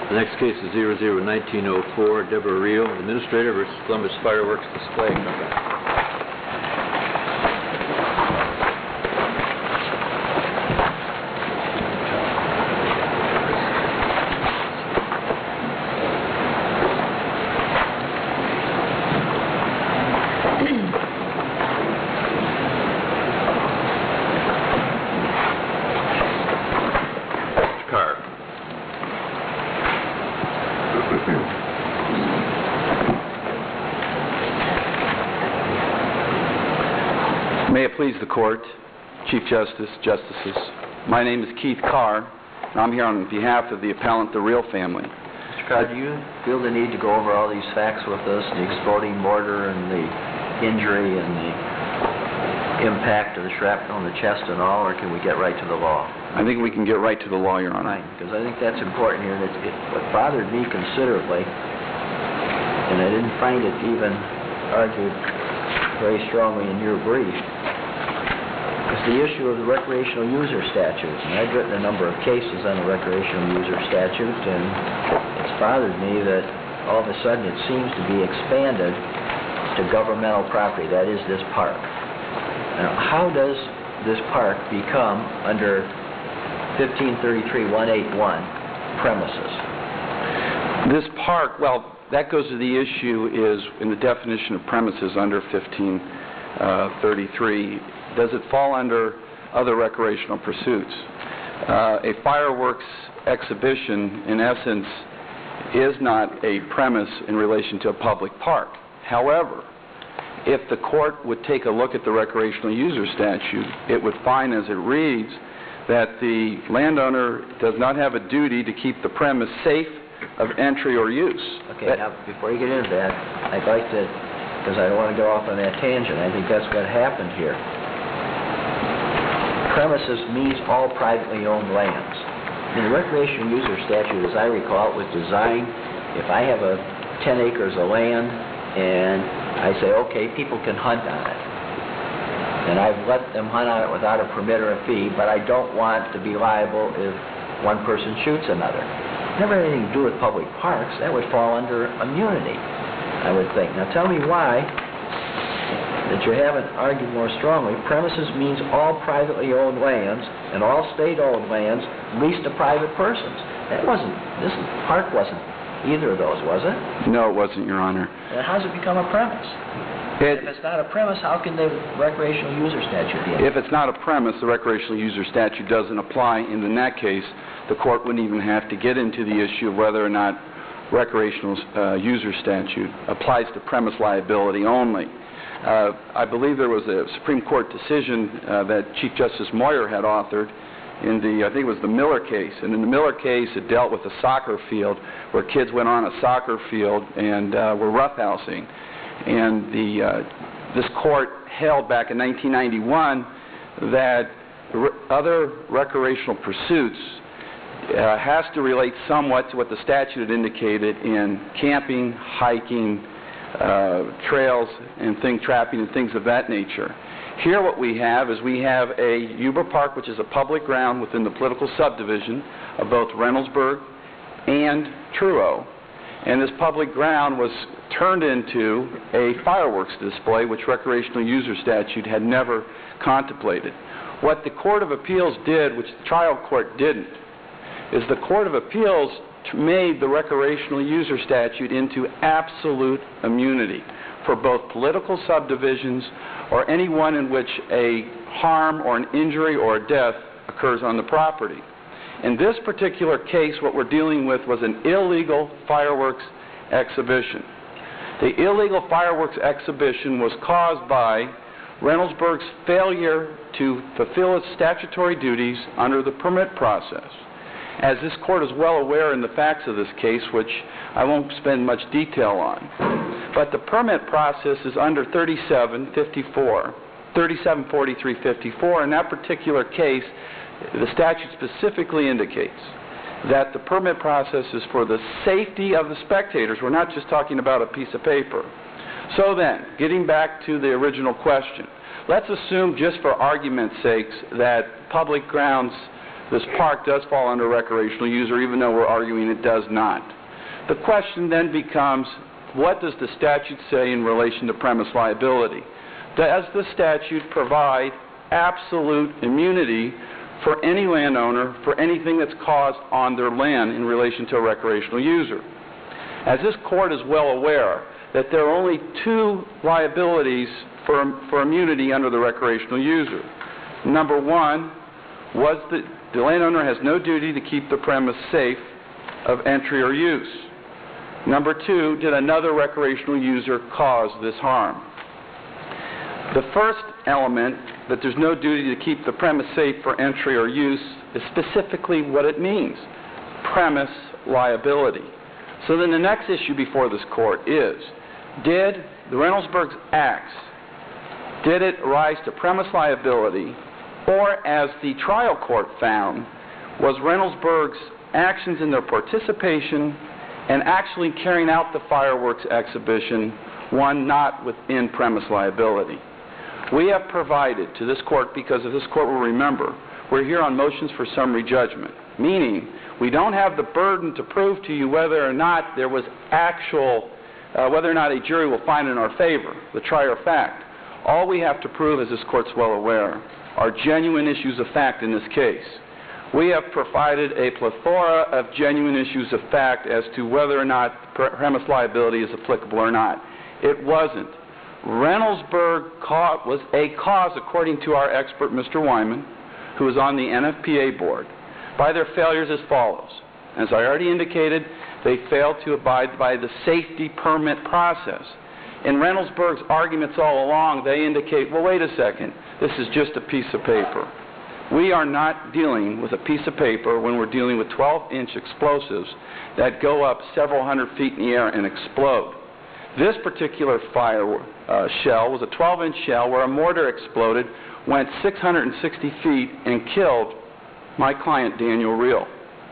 The next case is 001904, Deborah Rio, Administrator versus Columbus Fireworks Display Company. May it please the Court, Chief Justice, Justices. My name is Keith Carr, and I'm here on behalf of the appellant, the Real family. Mr. Carr, do you feel the need to go over all these facts with us, the exploding mortar and the injury and the impact of the shrapnel on the chest and all, or can we get right to the law? I think we can get right to the law, Your Honor. Fine, because I think that's important here. What bothered me considerably, and I didn't find it even argued very strongly in your brief, is the issue of the recreational user statutes. And I've written a number of cases on the recreational user statute, and it's bothered me that all of a sudden it seems to be expanded to governmental property, that is this park. Now, how does this park become under 1533-181 premises? This park, well, that goes to the issue is in the definition of premises under 1533. Does it fall under other recreational pursuits? A fireworks exhibition, in essence, is not a premise in relation to a public park. However, if the court would take a look at the recreational user statute, it would find, as it reads, that the landowner does not have a duty to keep the premise safe of entry or use. Okay, now, before you get into that, I'd like to, because I don't want to go off on that tangent, I think that's what happened here. Premises means all privately owned lands. In the recreational user statute, as I recall, it was designed, if I have 10 acres of land and I say, okay, people can hunt on it, and I've let them hunt on it without a permit or a fee, but I don't want to be liable if one person shoots another. Never had anything to do with public parks. That would fall under immunity, I would think. Now tell me why that you haven't argued more strongly. Premises means all privately owned lands and all state-owned lands leased to private persons. This park wasn't either of those, was it? No, it wasn't, Your Honor. Then how does it become a premise? If it's not a premise, how can the recreational user statute be? If it's not a premise, the recreational user statute doesn't apply, and in that case, the court wouldn't even have to get into the issue of whether or not recreational user statute applies to premise liability only. I believe there was a Supreme Court decision that Chief Justice Moyer had authored in the, I think it was the Miller case. And in the Miller case, it dealt with a soccer field where kids went on a soccer field and were roughhousing. And this court held back in 1991 that other recreational pursuits has to relate somewhat to what the statute had indicated in camping, hiking, trails, and trapping and things of that nature. Here what we have is we have a Yuba Park, which is a public ground within the political subdivision of both Reynoldsburg and Truro. And this public ground was turned into a fireworks display, which recreational user statute had never contemplated. What the Court of Appeals did, which the trial court didn't, is the Court of Appeals made the recreational user statute into absolute immunity for both political subdivisions or anyone in which a harm or an injury or a death occurs on the property. In this particular case, what we're dealing with was an illegal fireworks exhibition. The illegal fireworks exhibition was caused by Reynoldsburg's failure to fulfill its statutory duties under the permit process. As this court is well aware in the facts of this case, which I won't spend much detail on, but the permit process is under 3743-54. In that particular case, the statute specifically indicates that the permit process is for the safety of the spectators. We're not just talking about a piece of paper. So then, getting back to the original question, let's assume just for argument's sakes that public grounds this park does fall under recreational user, even though we're arguing it does not. The question then becomes, what does the statute say in relation to premise liability? Does the statute provide absolute immunity for any landowner for anything that's caused on their land in relation to a recreational user? As this court is well aware that there are only two liabilities for immunity under the recreational user. Number one, the landowner has no duty to keep the premise safe of entry or use. Number two, did another recreational user cause this harm? The first element, that there's no duty to keep the premise safe for entry or use, is specifically what it means: premise liability. So then the next issue before this court is, did the Reynoldsburg's acts, did it rise to premise liability, or as the trial court found, was Reynoldsburg's actions in their participation and actually carrying out the fireworks exhibition one not within premise liability? We have provided to this court, because as this court will remember, we're here on motions for summary judgment, meaning we don't have the burden to prove to you whether or not there was whether or not a jury will find in our favor, the trier of fact. All we have to prove, as this court's well aware, are genuine issues of fact in this case. We have provided a plethora of genuine issues of fact as to whether or not premise liability is applicable or not. It wasn't. Reynoldsburg was a cause, according to our expert, Mr. Wyman, who is on the NFPA board, by their failures as follows. As I already indicated, they failed to abide by the safety permit process. In Reynoldsburg's arguments all along, they indicate, well, wait a second, this is just a piece of paper. We are not dealing with a piece of paper when we're dealing with 12-inch explosives that go up several hundred feet in the air and explode. This particular shell was a 12-inch shell where a mortar exploded, went 660 feet, and killed my client, Daniel Reel.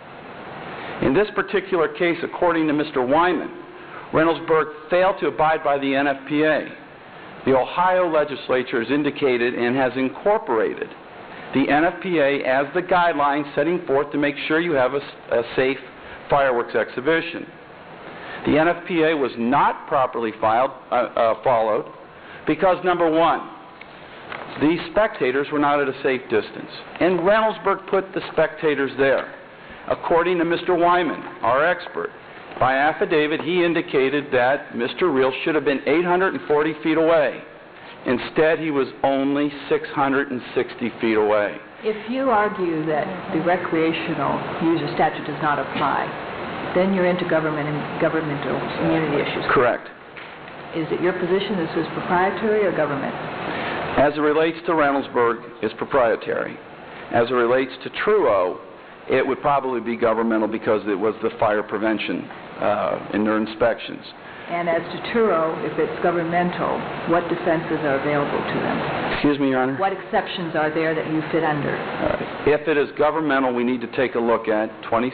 In this particular case, according to Mr. Wyman, Reynoldsburg failed to abide by the NFPA. The Ohio legislature has indicated and has incorporated the NFPA as the guideline setting forth to make sure you have a safe fireworks exhibition. The NFPA was not properly followed because, number one, the spectators were not at a safe distance, and Reynoldsburg put the spectators there. According to Mr. Wyman, our expert, by affidavit, he indicated that Mr. Reel should have been 840 feet away. Instead, he was only 660 feet away. If you argue that the recreational user statute does not apply, then you're into governmental immunity issues. Correct. Is it your position this is proprietary or government? As it relates to Reynoldsburg, it's proprietary. As it relates to Truo, it would probably be governmental because it was the fire prevention in their inspections. And as to Truo, if it's governmental, what defenses are available to them? Excuse me, Your Honor? What exceptions are there that you fit under? If it is governmental, we need to take a look at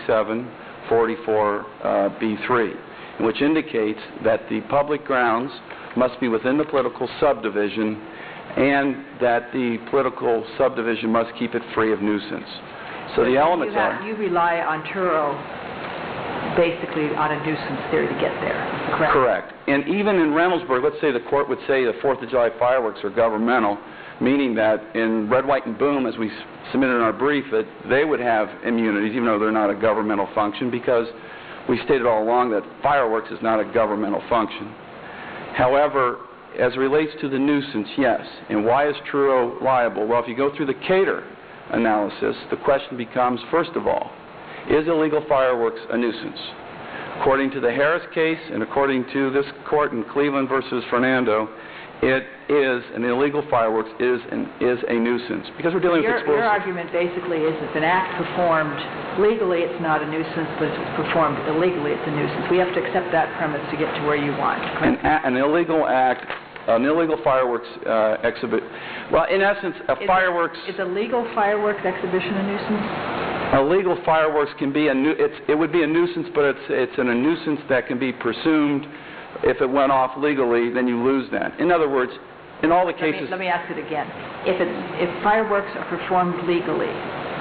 2744B3, which indicates that the public grounds must be within the political subdivision and that the political subdivision must keep it free of nuisance. So the elements are... You rely on Truo basically on a nuisance theory to get there, correct? Correct. And even in Reynoldsburg, let's say the court would say the 4th of July fireworks are governmental, meaning that in Red, White, and Boom, as we submitted in our brief, that they would have immunities, even though they're not a governmental function, because we stated all along that fireworks is not a governmental function. However, as it relates to the nuisance, yes. And why is Truo liable? Well, if you go through the Cater analysis, the question becomes, first of all, is illegal fireworks a nuisance? According to the Harris case and according to this court in Cleveland versus Fernando, it is, an illegal fireworks is a nuisance because we're dealing with explosives. Your argument basically is if an act performed legally, it's not a nuisance, but if it's performed illegally, it's a nuisance. We have to accept that premise to get to where you want. An illegal act, an illegal fireworks exhibit. Well, in essence, Is a legal fireworks exhibition a nuisance? Illegal fireworks can be it would be a nuisance, but it's a nuisance that can be presumed. If it went off legally, then you lose that. In other words, in all the cases... Let me ask it again. If fireworks are performed legally,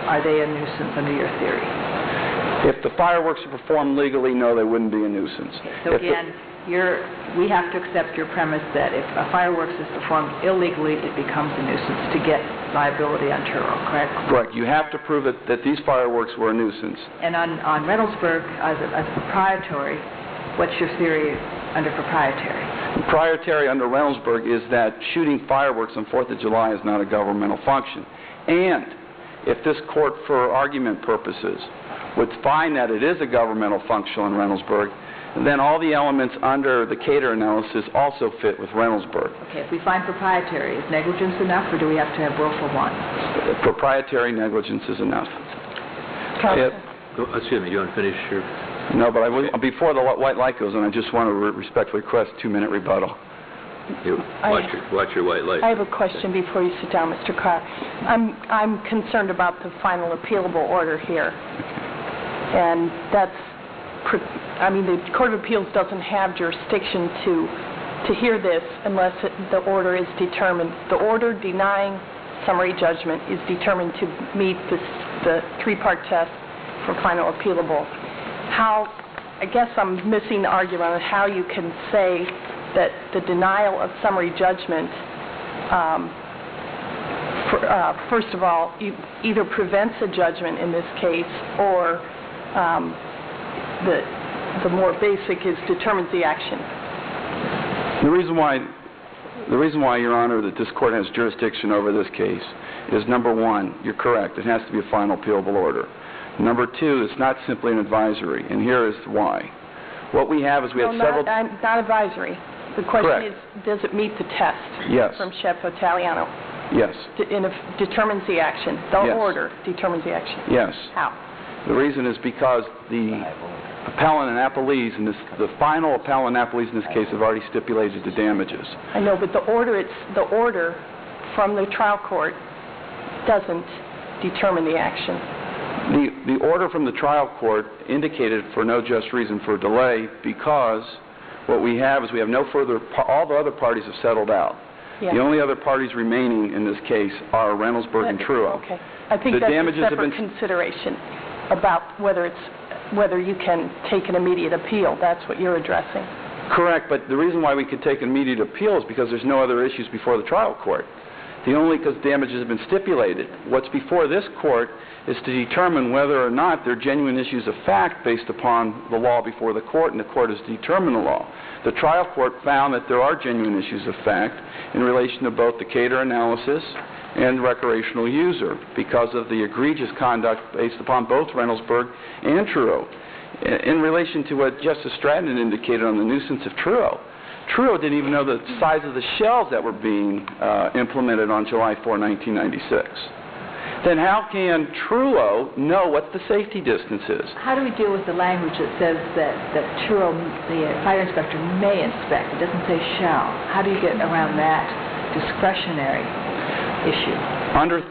are they a nuisance under your theory? If the fireworks are performed legally, no, they wouldn't be a nuisance. So again, we have to accept your premise that if a fireworks is performed illegally, it becomes a nuisance to get liability on Truro, correct? Correct. You have to prove that these fireworks were a nuisance. And on Reynoldsburg, as proprietary, what's your theory under proprietary? Proprietary under Reynoldsburg is that shooting fireworks on 4th of July is not a governmental function. And if this court, for argument purposes, would find that it is a governmental function in Reynoldsburg, then all the elements under the Cater analysis also fit with Reynoldsburg. Okay, if we find proprietary, is negligence enough, or do we have to have willful one? Proprietary negligence is enough. Excuse me, you want to finish your... No, but before the white light goes on, I just want to respectfully request a 2-minute rebuttal. Watch your white light. I have a question before you sit down, Mr. Carr. I'm concerned about the final appealable order here. And the Court of Appeals doesn't have jurisdiction to hear this unless the order is determined. The order denying summary judgment is determined to meet the 3-part test for final appealable. I guess I'm missing the argument on how you can say that the denial of summary judgment, first of all, either prevents a judgment in this case, or the more basic is determines the action. The reason why, Your Honor, that this court has jurisdiction over this case is, number one, you're correct, it has to be a final appealable order. Number two, it's not simply an advisory, and here is why. What we have is we have several... not advisory. The question is, does it meet the test? Yes. From Chef Italiano? Yes. And it determines the action. The order determines the action. Yes. How? The reason is because the appellant and appellees, the final appellant and appellees in this case have already stipulated the damages. I know, but the order from the trial court doesn't determine the action. The order from the trial court indicated for no just reason for delay, because what we have is we have no further, all the other parties have settled out. Yeah. The only other parties remaining in this case are Reynoldsburg and Truro. Okay. I think that's a separate consideration about whether you can take an immediate appeal. That's what you're addressing. Correct, but the reason why we could take an immediate appeal is because there's no other issues before the trial court. Because damages have been stipulated. What's before this court is to determine whether or not there are genuine issues of fact based upon the law before the court, and the court has determined the law. The trial court found that there are genuine issues of fact in relation to both the Cater analysis and recreational user because of the egregious conduct based upon both Reynoldsburg and Truro. In relation to what Justice Stratton indicated on the nuisance of Truro, Truro didn't even know the size of the shells that were being implemented on July 4, 1996. Then how can Truro know what the safety distance is? How do we deal with the language that says that Truro, the fire inspector, may inspect? It doesn't say shall. How do you get around that discretionary issue? Under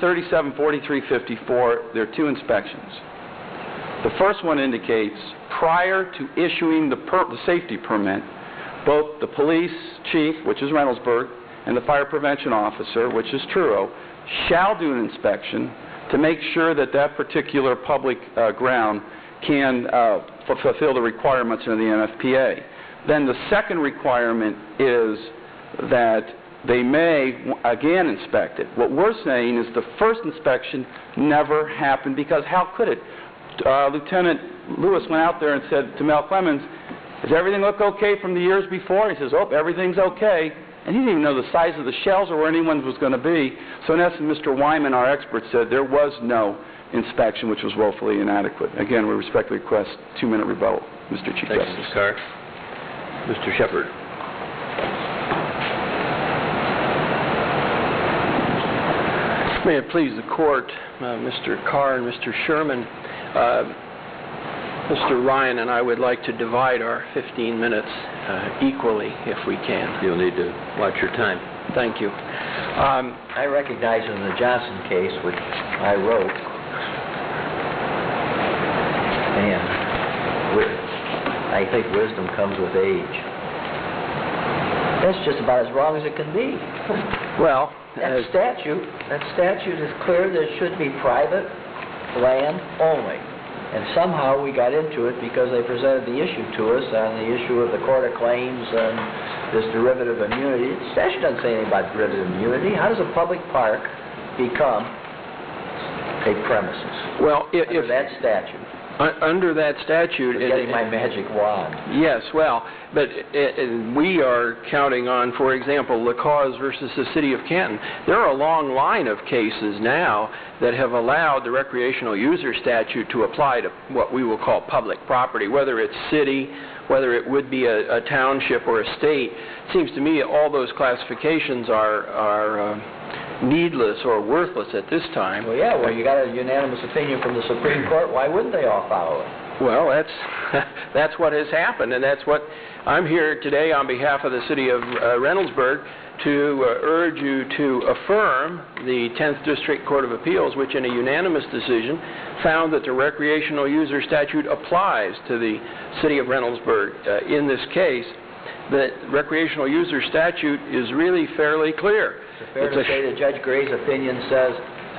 374354, there are 2 inspections. The first one indicates prior to issuing the safety permit, both the police chief, which is Reynoldsburg, and the fire prevention officer, which is Truro, shall do an inspection to make sure that that particular public ground can fulfill the requirements of the NFPA. Then the second requirement is that they may again inspect it. What we're saying is the first inspection never happened, because how could it? Lieutenant Lewis went out there and said to Mel Clemens, "Does everything look okay from the years before?" He says, "Oh, everything's okay." And he didn't even know the size of the shells or where anyone was going to be. So in essence, Mr. Wyman, our expert, said there was no inspection, which was woefully inadequate. Again, we respectfully request 2-minute rebuttal, Mr. Chief Justice. Thank you, Mr. Carr. Mr. Shepard. May it please the Court, Mr. Carr and Mr. Sherman, Mr. Ryan and I would like to divide our 15 minutes equally, if we can. You'll need to watch your time. Thank you. I recognize in the Johnson case, which I wrote, and I think wisdom comes with age. That's just about as wrong as it can be. Well, That statute is clear that it should be private land only. And somehow we got into it because they presented the issue to us on the issue of the Court of Claims and this derivative immunity. The statute doesn't say anything about derivative immunity. How does a public park become a premises? Well, Under that statute. Under that statute... I'm getting my magic wand. Yes, well, but we are counting on, for example, LaCause versus the City of Canton. There are a long line of cases now that have allowed the recreational user statute to apply to what we will call public property, whether it's city, whether it would be a township or a state. It seems to me all those classifications are needless or worthless at this time. Well, yeah, you got a unanimous opinion from the Supreme Court. Why wouldn't they all follow it? Well, that's what has happened, and that's what I'm here today on behalf of the City of Reynoldsburg to urge you to affirm the 10th District Court of Appeals, which in a unanimous decision found that the recreational user statute applies to the City of Reynoldsburg. In this case, the recreational user statute is really fairly clear. Is it fair to say that Judge Gray's opinion says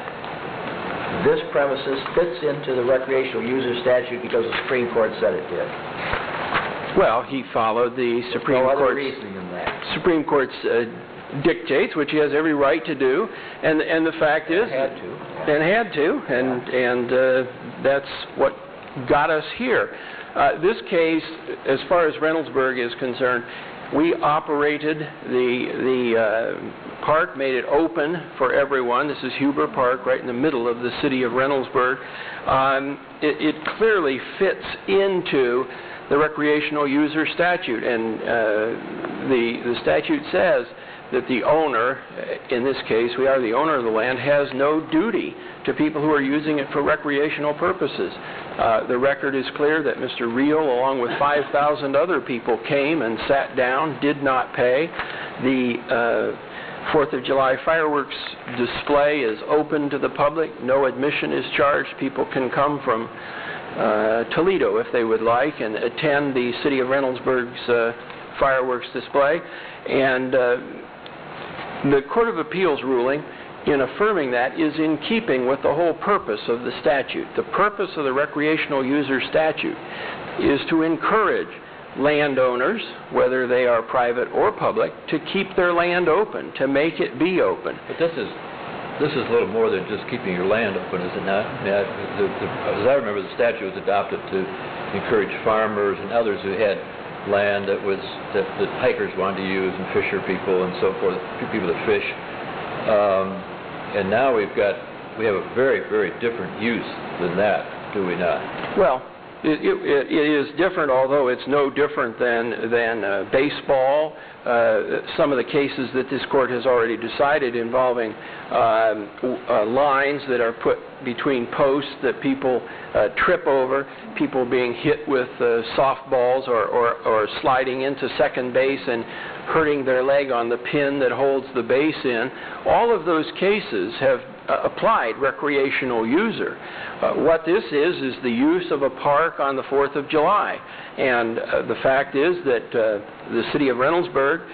this premises fits into the recreational user statute because the Supreme Court said it did? Well, he followed the Supreme Court's... No other Court's... reasoning than that. Supreme Court's dictates, which he has every right to do, and the fact is... Had to. And that's what got us here. This case, as far as Reynoldsburg is concerned, we operated the park, made it open for everyone. This is Huber Park, right in the middle of the city of Reynoldsburg. It clearly fits into the recreational user statute, and the statute says that the owner, in this case, we are the owner of the land, has no duty to people who are using it for recreational purposes. The record is clear that Mr. Reel, along with 5,000 other people, came and sat down, did not pay. The 4th of July fireworks display is open to the public. No admission is charged. People can come from Toledo, if they would like, and attend the City of Reynoldsburg's fireworks display. And the Court of Appeals ruling in affirming that is in keeping with the whole purpose of the statute. The purpose of the recreational user statute is to encourage landowners, whether they are private or public, to keep their land open, to make it be open. But this is a little more than just keeping your land open, is it not? I mean, as I remember, the statute was adopted to encourage farmers and others who had land that hikers wanted to use, and fisher people and so forth, people that fish. And now we have a very, very different use than that, do we not? Well, it is different, although it's no different than baseball. Some of the cases that this court has already decided involving lines that are put between posts that people trip over, people being hit with softballs or sliding into second base and hurting their leg on the pin that holds the base in. All of those cases have applied recreational user. What this is the use of a park on the 4th of July. And the fact is that the City of Reynoldsburg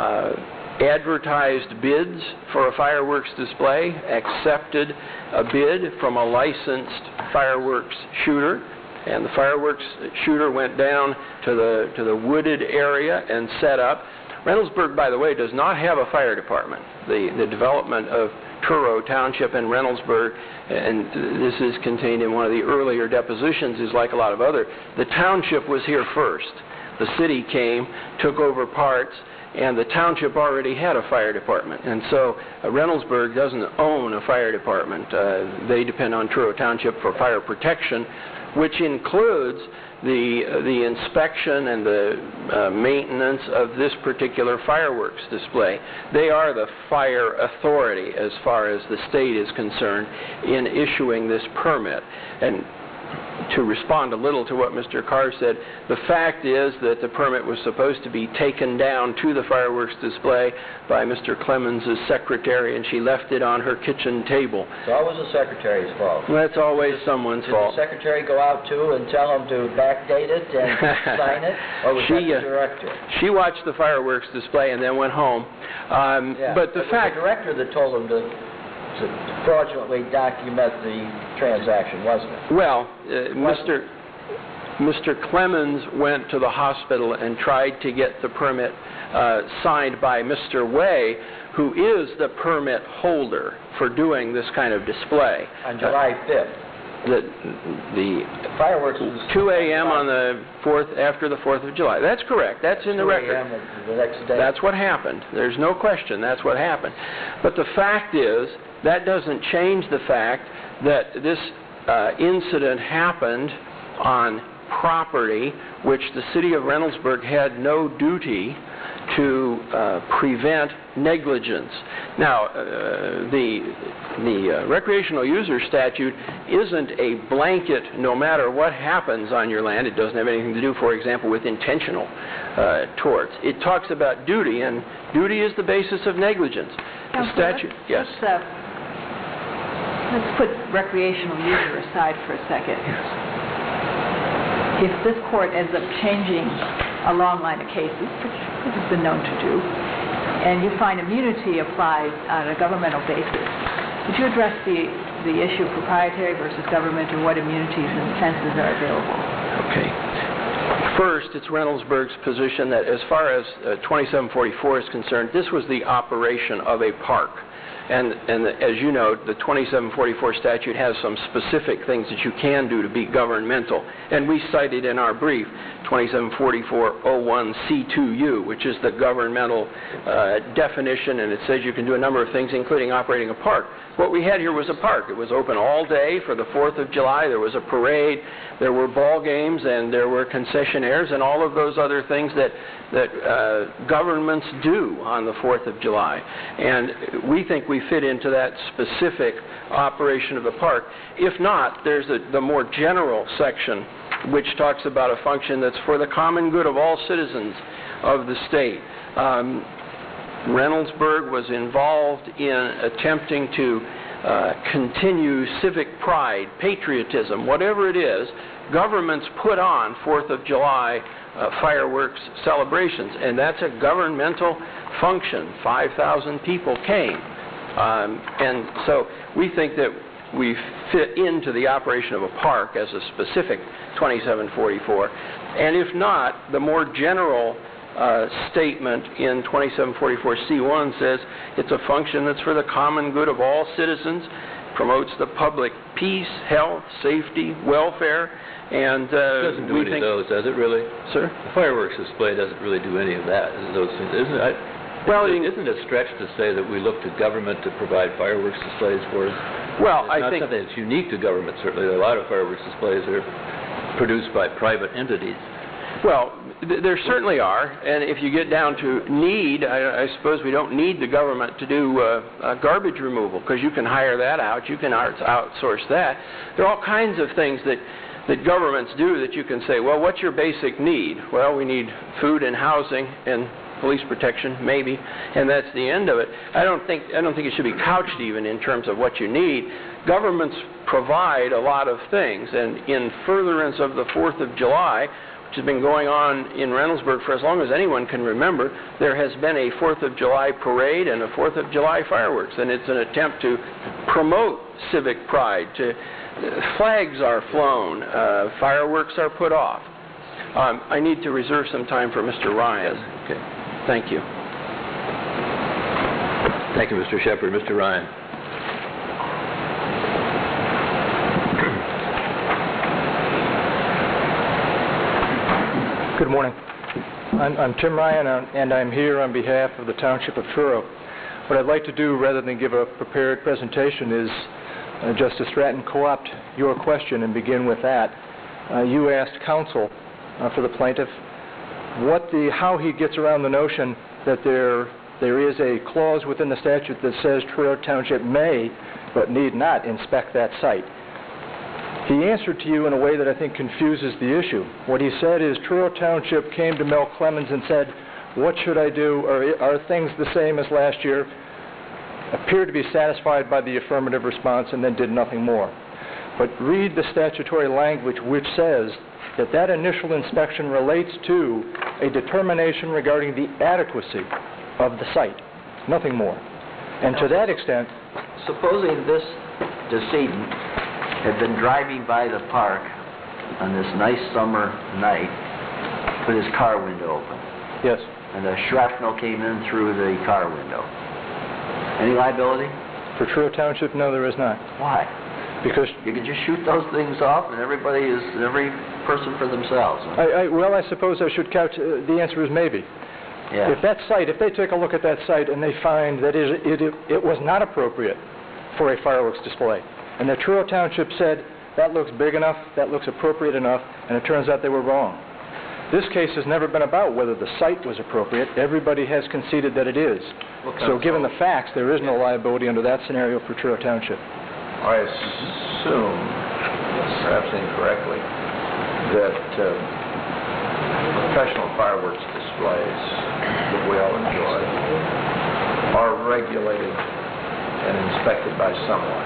advertised bids for a fireworks display, accepted a bid from a licensed fireworks shooter, and the fireworks shooter went down to the wooded area and set up. Reynoldsburg, by the way, does not have a fire department. The development of Truro Township and Reynoldsburg, and this is contained in one of the earlier depositions, is like a lot of other. The township was here first. The city came, took over parts, and the township already had a fire department. And so Reynoldsburg doesn't own a fire department. They depend on Truro Township for fire protection, which includes the inspection and the maintenance of this particular fireworks display. They are the fire authority as far as the state is concerned in issuing this permit. And to respond a little to what Mr. Carr said, the fact is that the permit was supposed to be taken down to the fireworks display by Mr. Clemens' secretary, and she left it on her kitchen table. It's always the secretary's fault. Well, that's always someone's fault. Did the secretary go out too and tell him to backdate it and sign it, or was that the director? She watched the fireworks display and then went home. Yeah, but the fact... It was the director that told him to to fraudulently document the transaction, wasn't it? Well, Mr. Clemens went to the hospital and tried to get the permit signed by Mr. Way, who is the permit holder for doing this kind of display. On July 5th. The Fireworks was 2 a.m. on the 4th, after the 4th of July. That's correct. That's in the 2 record. a.m. the next day. That's what happened. There's no question that's what happened. But the fact is, that doesn't change the fact that this incident happened on property which the city of Reynoldsburg had no duty to prevent negligence. Now, the recreational user statute isn't a blanket, no matter what happens on your land. It doesn't have anything to do, for example, with intentional torts. It talks about duty, and duty is the basis of negligence. The statute, yes. Let's put recreational user aside for a second. If this court ends up changing a long line of cases, which it has been known to do, and you find immunity applies on a governmental basis, would you address the issue of proprietary versus government, or what immunities and defenses are available? Okay. First, it's Reynoldsburg's position that as far as 2744 is concerned, this was the operation of a park. And as you know, the 2744 statute has some specific things that you can do to be governmental. And we cited in our brief 2744-01C2U, which is the governmental definition, and it says you can do a number of things, including operating a park. What we had here was a park. It was open all day for the 4th of July. There was a parade, there were ball games, and there were concessionaires, and all of those other things that governments do on the 4th of July. And we think we fit into that specific operation of the park. If not, there's the more general section which talks about a function that's for the common good of all citizens of the state. Reynoldsburg was involved in attempting to continue civic pride, patriotism, whatever it is. Governments put on 4th of July fireworks celebrations, and that's a governmental function. 5,000 people came. And so we think that we fit into the operation of a park as a specific 2744. And if not, the more general statement in 2744C1 says it's a function that's for the common good of all citizens, promotes the public peace, health, safety, welfare, and it doesn't do any of those, does it really? Sir? The fireworks display doesn't really do any of that, those things, isn't it? Well, isn't it a stretch to say that we look to government to provide fireworks displays for us? Well, I think it's not something that's unique to government, certainly. There are a lot of fireworks displays that are produced by private entities. Well, there certainly are, and if you get down to need, I suppose we don't need the government to do garbage removal, because you can hire that out, you can outsource that. There are all kinds of things that governments do that you can say, well, what's your basic need? Well, we need food and housing and police protection, maybe, and that's the end of it. I don't think it should be couched even in terms of what you need. Governments provide a lot of things, and in furtherance of the 4th of July, which has been going on in Reynoldsburg for as long as anyone can remember, there has been a 4th of July parade and a 4th of July fireworks, and it's an attempt to promote civic pride. Flags are flown, fireworks are put off. I need to reserve some time for Mr. Ryan. Yes. Okay. Thank you. Thank you, Mr. Shepard. Mr. Ryan. Good morning. I'm Tim Ryan, and I'm here on behalf of the Township of Truro. What I'd like to do, rather than give a prepared presentation, is, Justice Stratton, co-opt your question and begin with that. You asked counsel for the plaintiff how he gets around the notion that there is a clause within the statute that says Truro Township may, but need not, inspect that site. He answered to you in a way that I think confuses the issue. What he said is Truro Township came to Mel Clemens and said, what should I do? Are things the same as last year? Appeared to be satisfied by the affirmative response and then did nothing more. But read the statutory language which says that initial inspection relates to a determination regarding the adequacy of the site, nothing more. And to that extent, supposing this decedent had been driving by the park on this nice summer night with his car window open, Yes. and a shrapnel came in through the car window. Any liability? For Truro Township, no, there is not. Why? Because You can just shoot those things off, and every person for themselves. Huh? well, I suppose I should couch, the answer is maybe. Yeah. If they take a look at that site and they find that it was not appropriate for a fireworks display, and that Truro Township said, that looks big enough, that looks appropriate enough, and it turns out they were wrong. This case has never been about whether the site was appropriate. Everybody has conceded that it is. So given the facts, there is no liability under that scenario for Truro Township. I assume, perhaps incorrectly, that professional fireworks displays that we all enjoy are regulated and inspected by someone.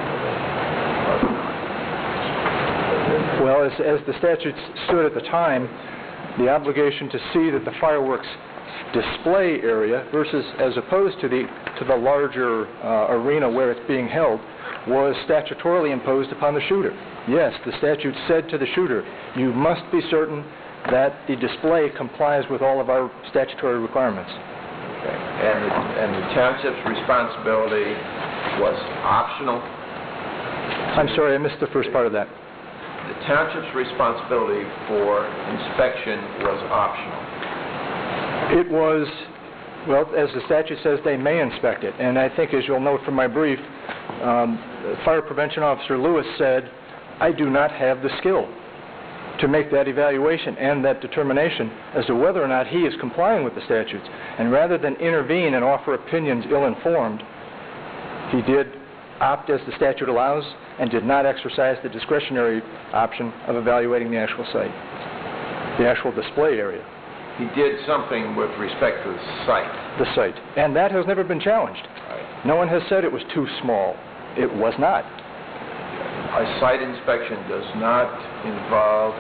Well, as the statute stood at the time, the obligation to see that the fireworks display area versus as opposed to the larger arena where it's being held was statutorily imposed upon the shooter. Yes, the statute said to the shooter, you must be certain that the display complies with all of our statutory requirements. Okay. And the township's responsibility was optional? I'm sorry, I missed the first part of that. The township's responsibility for inspection was optional. It was, well, as the statute says, they may inspect it. And I think, as you'll note from my brief, Fire Prevention Officer Lewis said, I do not have the skill to make that evaluation and that determination as to whether or not he is complying with the statutes. And rather than intervene and offer opinions ill-informed, he did opt as the statute allows and did not exercise the discretionary option of evaluating the actual site, the actual display area. He did something with respect to the site. The site. And that has never been challenged. Right. No one has said it was too small. It was not. A site inspection does not involve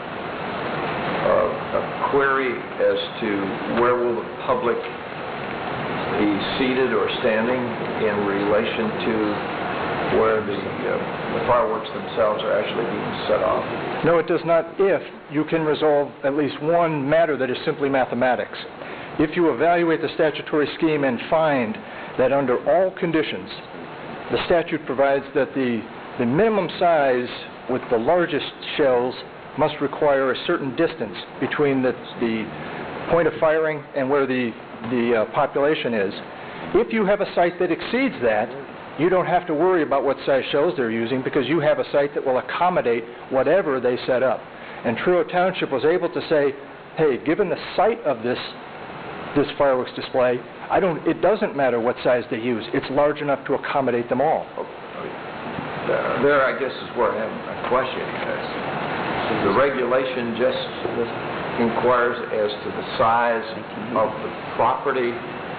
a query as to where will the public be seated or standing in relation to where the fireworks themselves are actually being set off. No, it does not if you can resolve at least one matter that is simply mathematics. If you evaluate the statutory scheme and find that under all conditions, the statute provides that the minimum size with the largest shells must require a certain distance between the point of firing and where the population is. If you have a site that exceeds that, you don't have to worry about what size shells they're using because you have a site that will accommodate whatever they set up. And Truro Township was able to say, hey, given the site of this fireworks display, it doesn't matter what size they use. It's large enough to accommodate them all. There, I guess, is where I have a question. The regulation just inquires as to the size of the property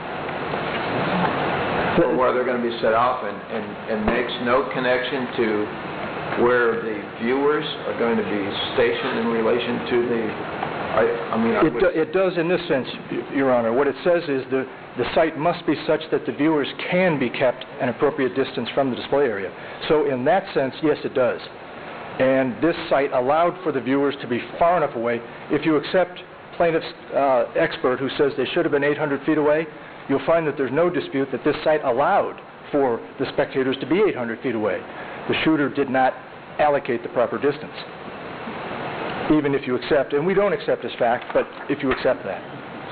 or where they're going to be set off and makes no connection to where the viewers are going to be stationed in relation to the... It does in this sense, Your Honor. What it says is the site must be such that the viewers can be kept an appropriate distance from the display area. So in that sense, yes, it does. And this site allowed for the viewers to be far enough away. If you accept plaintiff's expert who says they should have been 800 feet away, you'll find that there's no dispute that this site allowed for the spectators to be 800 feet away. The shooter did not allocate the proper distance, even if you accept, and we don't accept as fact, but if you accept that.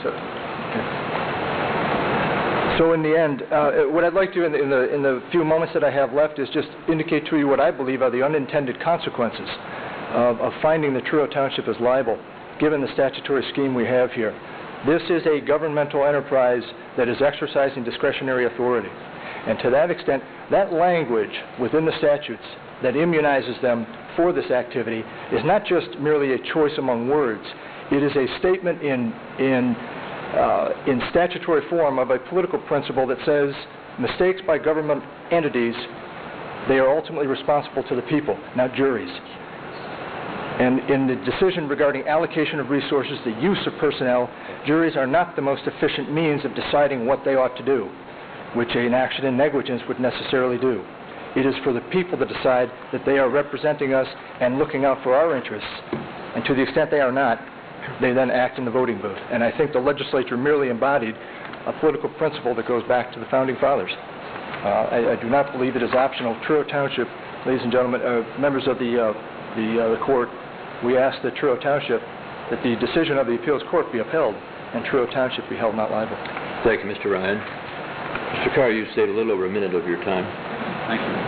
So in the end, what I'd like to, in the few moments that I have left, is just indicate to you what I believe are the unintended consequences of finding that Truro Township is liable, given the statutory scheme we have here. This is a governmental enterprise that is exercising discretionary authority. And to that extent, that language within the statutes that immunizes them for this activity is not just merely a choice among words. It is a statement in statutory form of a political principle that says mistakes by government entities, they are ultimately responsible to the people, not juries. And in the decision regarding allocation of resources, the use of personnel, juries are not the most efficient means of deciding what they ought to do. which an action in negligence would necessarily do. It is for the people to decide that they are representing us and looking out for our interests. And to the extent they are not, they then act in the voting booth. And I think the legislature merely embodied a political principle that goes back to the Founding Fathers. I do not believe it is optional. Truro Township, ladies and gentlemen, members of the court, we ask that Truro Township, that the decision of the appeals court be upheld and Truro Township be held not liable. Thank you, Mr. Ryan. Mr. Carr, you stayed a little over a minute of your time. Thank you.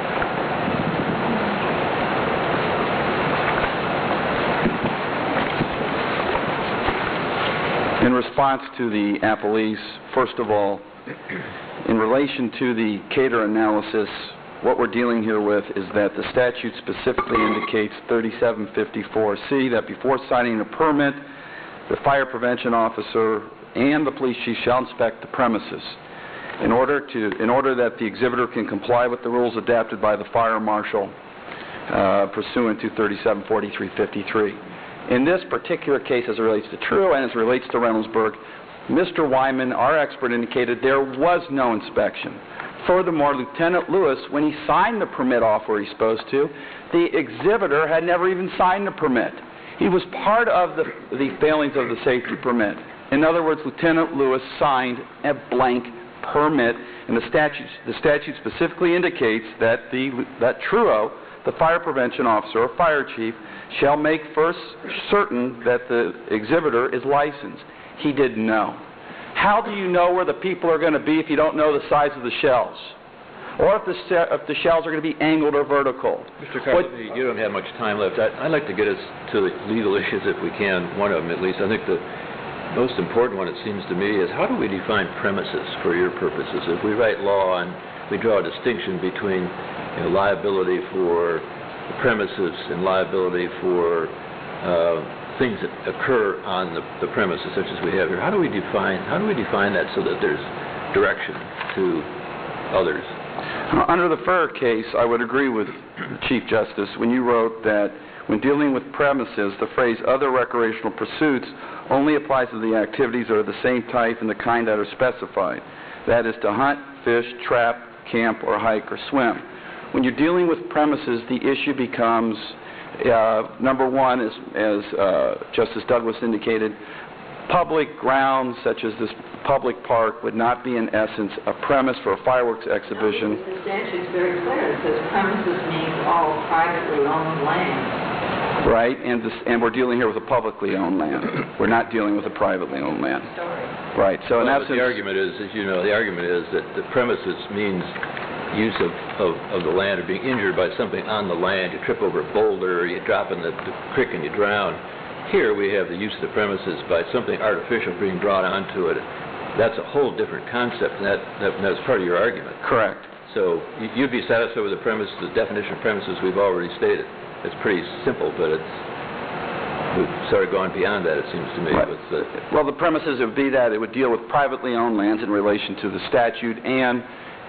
In response to the appellees, first of all, in relation to the Cater analysis, what we're dealing here with is that the statute specifically indicates 3754C that before signing a permit, the fire prevention officer and the police chief shall inspect the premises in order that the exhibitor can comply with the rules adopted by the fire marshal pursuant to 374353. In this particular case, as it relates to Truro and as it relates to Reynoldsburg, Mr. Wyman, our expert, indicated there was no inspection. Furthermore, Lieutenant Lewis, when he signed the permit off where he's supposed to, the exhibitor had never even signed the permit. He was part of the failings of the safety permit. In other words, Lieutenant Lewis signed a blank permit, and the statute specifically indicates that Truro, the fire prevention officer or fire chief, shall make first certain that the exhibitor is licensed. He didn't know. How do you know where the people are going to be if you don't know the size of the shells? Or if the shells are going to be angled or vertical? Mr. Carr, you don't have much time left. I'd like to get us to the legal issues if we can, one of them at least. I think the most important one, it seems to me, is how do we define premises for your purposes? If we write law and we draw a distinction between liability for the premises and liability for things that occur on the premises, such as we have here, how do we define that so that there's direction to others? Under the Ferrer case, I would agree with Chief Justice when you wrote that when dealing with premises, the phrase other recreational pursuits only applies to the activities that are the same type and the kind that are specified. That is to hunt, fish, trap, camp, or hike or swim. When you're dealing with premises, the issue becomes, number one, as Justice Douglas indicated, public grounds such as this public park would not be, in essence, a premise for a fireworks exhibition. The statute's very clear. It says premises means all privately owned land. Right, and we're dealing here with a publicly owned land. We're not dealing with a privately owned land. Right, so in essence... The argument is, as you know, that the premises means use of the land or being injured by something on the land. You trip over a boulder, you drop in the creek and you drown. Here we have the use of the premises by something artificial being brought onto it. That's a whole different concept, and that's part of your argument. Correct. So you'd be satisfied with the premises, the definition of premises we've already stated. It's pretty simple, but we've sort of gone beyond that, it seems to me. Right. Well, the premises would be that it would deal with privately owned lands in relation to the statute, and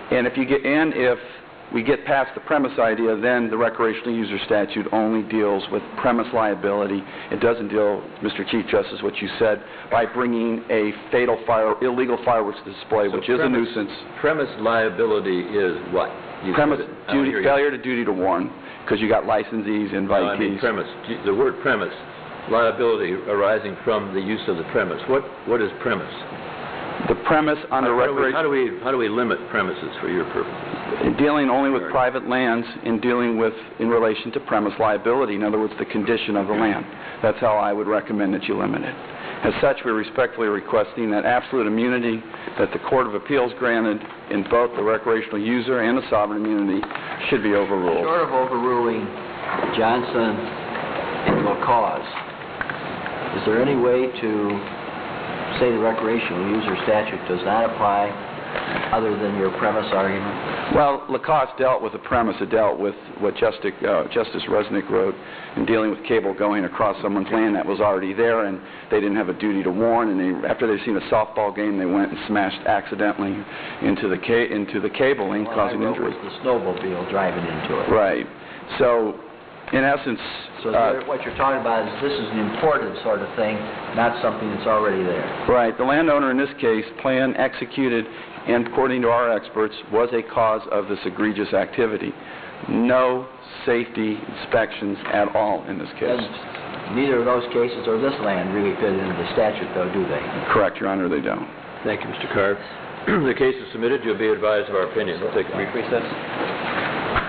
if we get past the premise idea, then the recreational user statute only deals with premise liability. It doesn't deal, Mr. Chief Justice, what you said, by bringing a illegal fireworks display, which is a nuisance. Premise liability is what? Failure to duty to warn, because you got licensees, invitees. Premise. The word premise, liability arising from the use of the premise. What is premise? The premise under recreation... How do we limit premises for your purposes? Dealing only with private lands and dealing with, in relation to premise liability, in other words, the condition of the land. That's how I would recommend that you limit it. As such, we're respectfully requesting that absolute immunity that the Court of Appeals granted in both the recreational user and the sovereign immunity should be overruled. Short of overruling Johnson and LaCause, is there any way to say the recreational user statute does not apply other than your premise argument? Well, LaCause dealt with a premise. It dealt with what Justice Resnick wrote in dealing with cable going across someone's land that was already there, and they didn't have a duty to warn, and after they'd seen a softball game, they went and smashed accidentally into the cabling, causing injury. Well, the snowmobile driving into it. Right. So In essence, So what you're talking about is this is an imported sort of thing, not something that's already there. right, the landowner in this case, plan executed, and according to our experts, was a cause of this egregious activity. No safety inspections at all in this case. And neither of those cases or this land really fit into the statute, though, do they? Correct, Your Honor, they don't. Thank you, Mr. Carr. The case is submitted. You'll be advised of our opinion. We'll take a brief recess.